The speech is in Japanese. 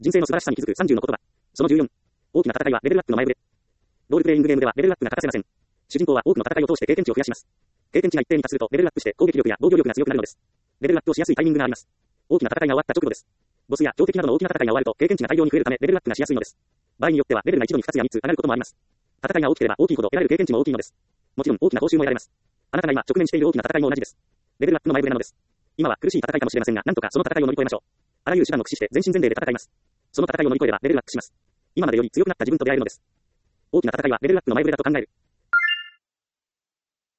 人生の素晴らしさに気づく30の言葉。その14。大きな戦いはレベルアップの前触れ。ロールプレイングゲームではレベルアップが欠かせません。主人公は多くの戦いを通して経験値を増やします。経験値が一定に達するとレベルアップして攻撃力や防御力が強くなるのです。レベルアップをしやすいタイミングがあります。大きな戦いが終わった直後です。ボスや強敵などの大きな戦いが終わると経験値が大量に増えるためレベルアップがしやすいのです。場合によってはレベルが一度に2つや3つ上がることもあります。戦いが大きければ大きいほど得られる経験値も大きいのです。もちろん大きな報酬も得られます。あなたが今直面している大きな戦いも同じです。レベルアップの前触れなのです。今は苦しい戦いかもしれませんが、なんとかその戦いを乗り越えましょう。あらゆる手段を駆使して全身全霊で戦います。その戦いを乗り越えればレベルアップします。今までより強くなった自分と出会えるのです。大きな戦いはレベルアップの前触れだと考える。